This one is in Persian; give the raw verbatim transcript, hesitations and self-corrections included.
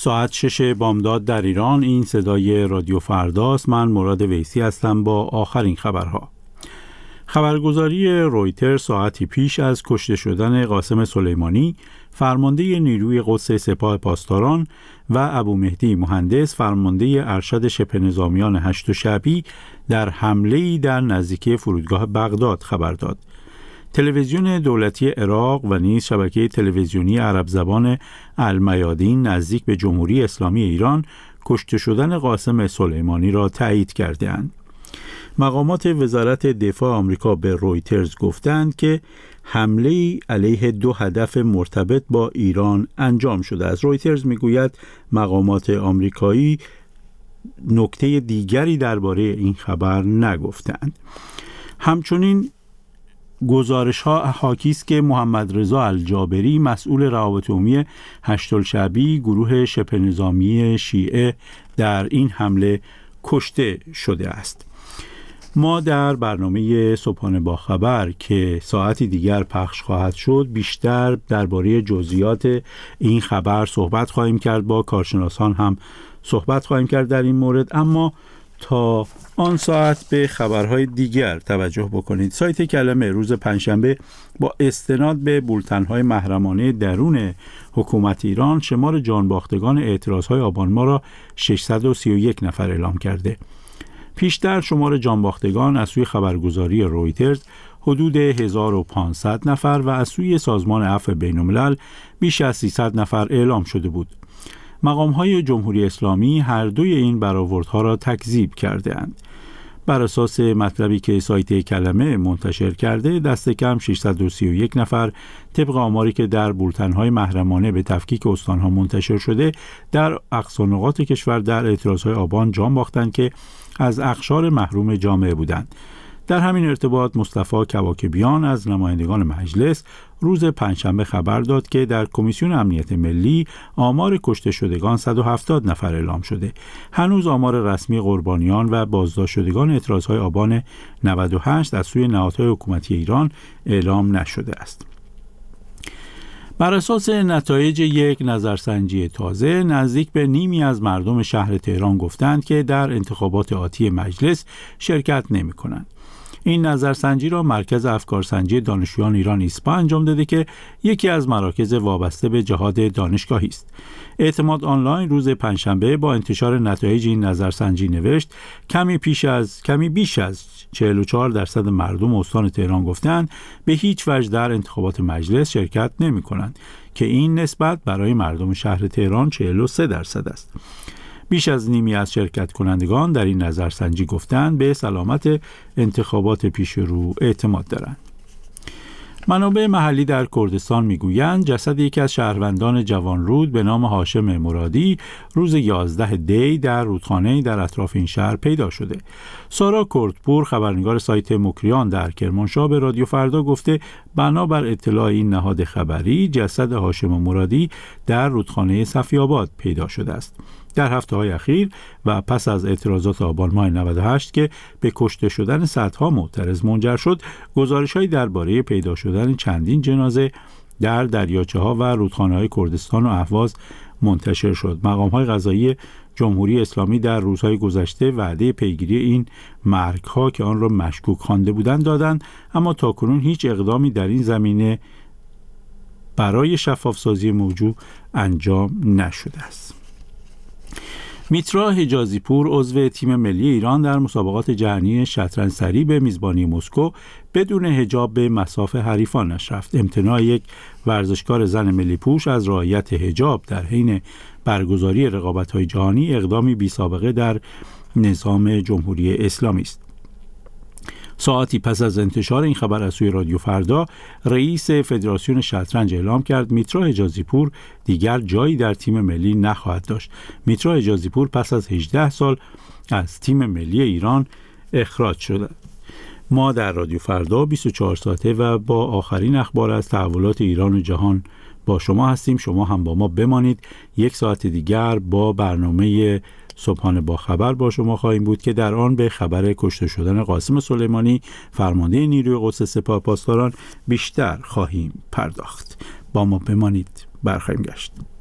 ساعت شش بامداد در ایران. این صدای رادیو فرداست. من مراد ویسی هستم با آخرین خبرها. خبرگزاری رویتر ساعتی پیش از کشته شدن قاسم سلیمانی، فرمانده نیروی قدس سپاه پاسداران، و ابو مهدی مهندس، فرمانده ارشد شبه نظامیان هشت شعبی، در حمله‌ای در نزدیکی فرودگاه بغداد خبر داد. تلویزیون دولتی عراق و نیز شبکه تلویزیونی عرب زبان المیادین نزدیک به جمهوری اسلامی ایران کشته شدن قاسم سلیمانی را تایید کردند. مقامات وزارت دفاع آمریکا به رویترز گفتند که حمله علیه دو هدف مرتبط با ایران انجام شده است. رویترز میگوید مقامات آمریکایی نکته دیگری درباره این خبر نگفتند. همچنین گزارش ها حاکی است که محمد رضا الجابری، مسئول روابط عمومی هشت‌الشعبی، گروه شبه نظامی شیعه، در این حمله کشته شده است. ما در برنامه صبحانه با خبر که ساعتی دیگر پخش خواهد شد بیشتر درباره جزئیات این خبر صحبت خواهیم کرد. با کارشناسان هم صحبت خواهیم کرد در این مورد، اما تا آن ساعت به خبرهای دیگر توجه بکنید. سایت کلمه روز پنجشنبه با استناد به بولتن‌های محرمانه درون حکومت ایران شمار جانباختگان اعتراض‌های آبان ماه را ششصد و سی و یک نفر اعلام کرده. پیشتر شمار جانباختگان از سوی خبرگزاری رویترز حدود هزار و پانصد نفر و از سوی سازمان عفو بین‌الملل بیش از سیصد نفر اعلام شده بود. مقام‌های جمهوری اسلامی هر دوی این برآوردها را تکذیب کرده‌اند. بر اساس مطلبی که سایت کلمه منتشر کرده، دست کم ششصد و سی و یک نفر طبق آماری که در بولتن‌های محرمانه به تفکیک استان‌ها منتشر شده در اقصا نقاط کشور در اعتراض‌های آبان جان باختند که از اقشار محروم جامعه بودند. در همین ارتباط مصطفی کواکبیان از نمایندگان مجلس روز پنجشنبه خبر داد که در کمیسیون امنیت ملی آمار کشته شدگان صد و هفتاد نفر اعلام شده. هنوز آمار رسمی قربانیان و بازداشت شدگان اعتراضهای آبان نود و هشت از سوی نهادهای حکومتی ایران اعلام نشده است. بر اساس نتایج یک نظرسنجی تازه، نزدیک به نیمی از مردم شهر تهران گفتند که در انتخابات آتی مجلس شرکت نمی کنند. این نظرسنجی را مرکز افکارسنجی دانشجویان ایران ایسپا انجام داده که یکی از مراکز وابسته به جهاد دانشگاهی است. اعتماد آنلاین روز پنجشنبه با انتشار نتایج این نظرسنجی نوشت کمی پیش از کمی بیش از چهل و چهار درصد مردم استان تهران گفتند به هیچ وجه در انتخابات مجلس شرکت نمی کنند که این نسبت برای مردم شهر تهران چهل و سه درصد است. بیش از نیمی از شرکت کنندگان در این نظرسنجی گفتند به سلامت انتخابات پیش رو اعتماد دارند. منابع محلی در کردستان میگویند جسد یکی از شهروندان جوانرود به نام هاشم مرادی روز یازده دی در رودخانه‌ای در اطراف این شهر پیدا شده. سارا کردپور، خبرنگار سایت مکریان در کرمانشاه، به رادیو فردا گفته بنابر اطلاع این نهاد خبری جسد هاشم مرادی در رودخانه صفی‌آباد پیدا شده است. در هفته‌های اخیر و پس از اعتراضات آبان ماه نود و هشت که به کشته شدن صدها معترض منجر شد، گزارش‌هایی درباره پیدا شدن چندین جنازه در دریاچه‌ها و رودخانه‌های کردستان و اهواز منتشر شد. مقام‌های قضایی جمهوری اسلامی در روزهای گذشته وعده پیگیری این مرگ‌ها که آن را مشکوک خوانده بودند دادند، اما تاکنون هیچ اقدامی در این زمینه برای شفاف‌سازی موضوع انجام نشده است. میترا حجازی پور، عضو تیم ملی ایران در مسابقات جهانی شطرنج سری به میزبانی مسکو، بدون حجاب به مصاف حریفانش رفت. امتناع یک ورزشکار زن ملی پوش از رعایت حجاب در حین برگزاری رقابت‌های جهانی اقدامی بی‌سابقه در نظام جمهوری اسلامی است. ساعتی پس از انتشار این خبر از سوی رادیو فردا، رئیس فدراسیون شطرنج اعلام کرد میترا حجازی پور دیگر جایی در تیم ملی نخواهد داشت. میترا حجازی پور پس از هجده سال از تیم ملی ایران اخراج شده. ما در رادیو فردا بیست و چهار ساعته و با آخرین اخبار از تحولات ایران و جهان با شما هستیم. شما هم با ما بمانید. یک ساعت دیگر با برنامه صبحانه با خبر با شما خواهیم بود که در آن به خبر کشته شدن قاسم سلیمانی، فرمانده نیروی قدس سپاه پاسداران، بیشتر خواهیم پرداخت. با ما بمانید. برخواهیم گشت.